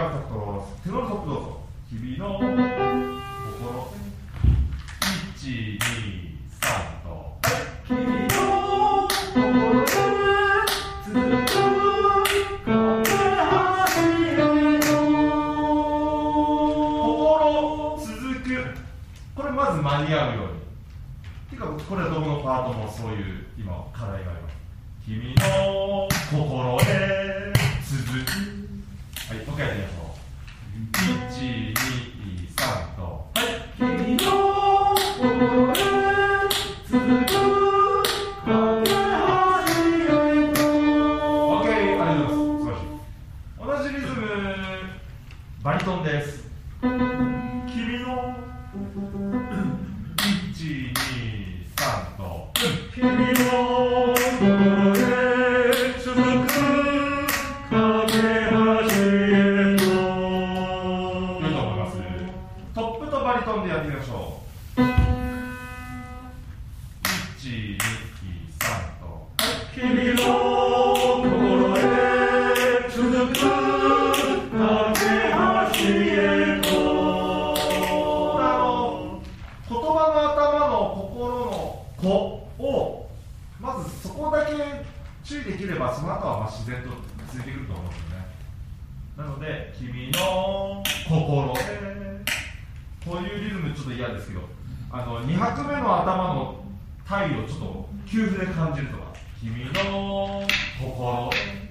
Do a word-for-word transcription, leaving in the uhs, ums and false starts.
ます。手の速度どうぞ。君の心いちにさんと君の心で続く心続く。これまず間に合うように。てかこれはどこのパートもそういう今課題があります。君の心へ続く。はい、もう一回やってみましょう。いちにさんとはい君の心へ続く架け橋へと。 OK、 ありがとうございます。素晴らしい。同じリズムバリトンです。君のいちにさんと君の心へ続く架け橋へと。いいと思います。トップとバリトンでやってみましょう。いちにさんと君の心へ続く架け橋へと。言葉の頭の心の「こ」をまずそこだけ注意できれば、その後はまあ自然とついてくると思うんですよね。なので「君の心へ」こういうリズムちょっと嫌ですけど、あのに拍目の頭の体をちょっと急風で感じるとか「君の心へ」